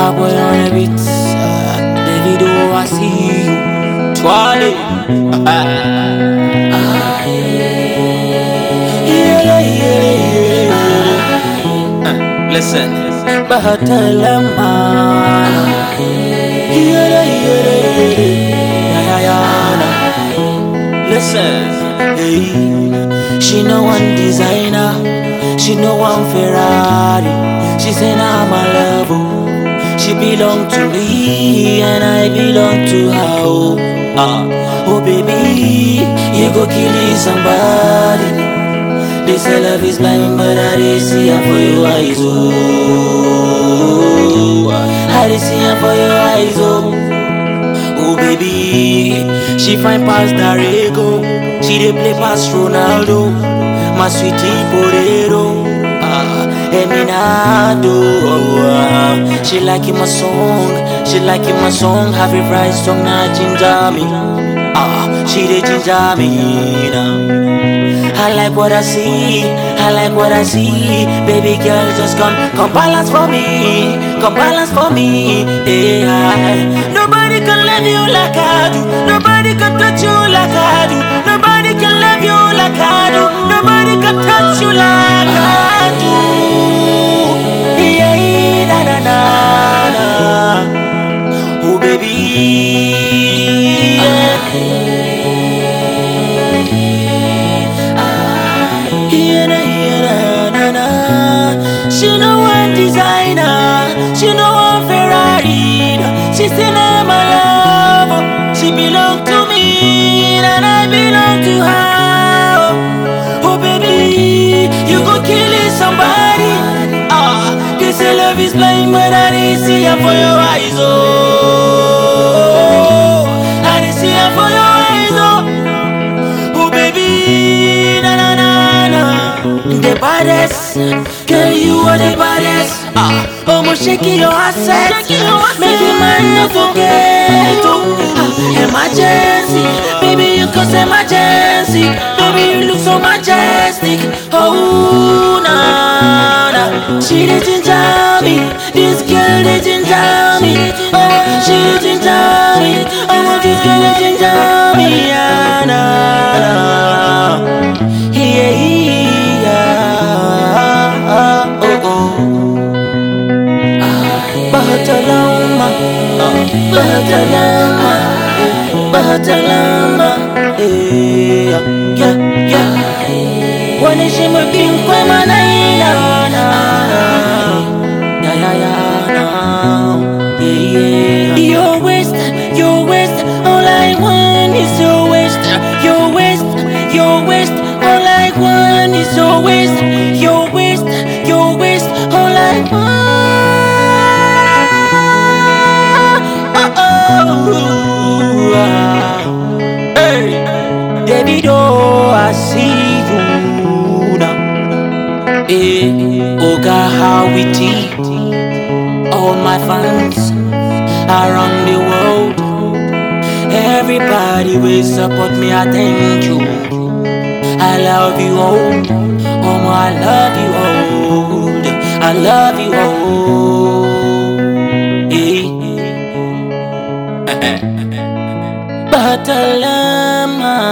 boy on the beats, Davido, I see you. Twale. Listen, Bahatalama. Listen, hey. She no one designer, she no one Ferrari. She say nah, I'm a lover. She belong to me and I belong to her. Oh baby, you go kill somebody. They say love is blind, but I did see her for your eyes. Oh, I did see her for your eyes. Oh baby, she fine past Darego. She dey play past Ronaldo. My sweetie potato, Eminado. She liking my song, she liking my song. Have a bright song, not ginger me. She dey ginger me now. I like what I see, I like what I see. Baby girl, just come balance for me, come balance for me. Yeah. Nobody can love you like I do. Nobody can touch you like I do. Nobody can love you like I do. Nobody can touch you like I do. Yeah, na na na na. Oh baby. Yeah. She no one designer, she no one Ferrari. She say nah, my love. She belong to me and I belong to her. Oh baby, you go killing somebody. They say love is blind, but I didn't see her for your eyes. Oh, I didn't see her for your eyes. Oh baby, na na na na. The baddest, girl, you are the baddest. Almost shaking your assets, make your mind not forget. Emergency, baby, you cause emergency. Baby, you look so majestic. Oh, nah, nah. She did ginger me, this girl did ginger me. Oh, she did ginger me. Oh, this girl did ginger me. Yeah, nah, nah. Yeah, yeah. Oh, oh. Bahatalama, Bahatalama, Bahatalama. Yeah, yeah, yeah. When is she making for my night? Yeah, yeah, yeah, yeah, yeah. Your waist, all I want is your waist. Your waist, all I want is your waist. Your waist, all I want. Hey, Davido, I see you now. Hey, Oga, how we did. All my fans around the world, everybody will support me. I thank you. I love you all. Oh, I love you all. I love you all. Hey. Bahatalama.